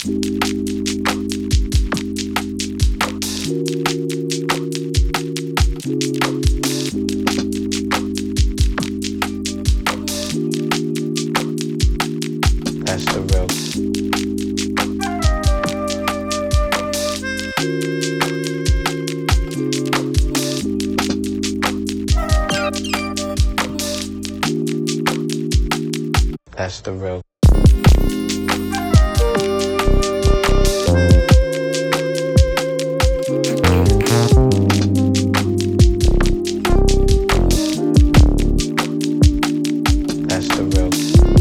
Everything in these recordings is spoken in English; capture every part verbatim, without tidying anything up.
That's the real. That's the real. That's the real.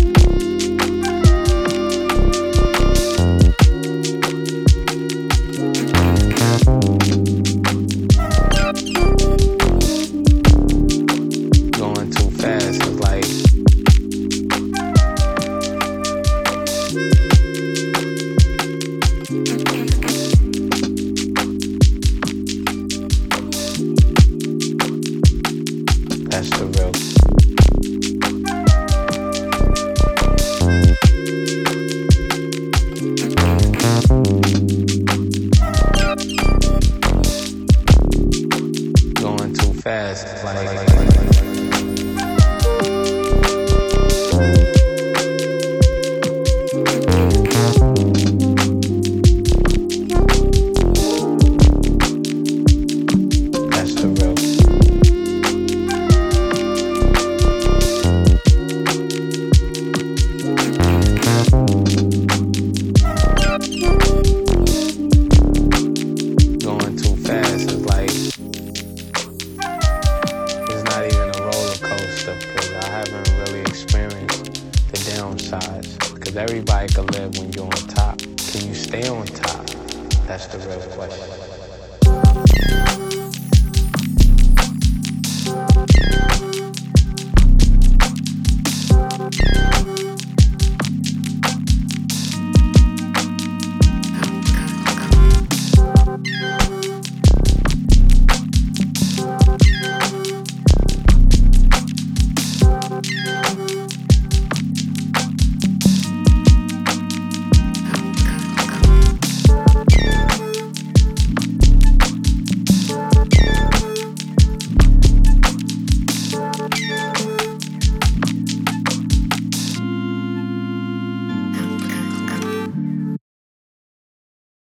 Going too fast is like that's the real. Going too fast is like that's the real. Going too fast is like it's not even a roller coaster because I haven't really experienced the downsides. Because everybody can live when you're on top. Can you stay on top? That's the real question.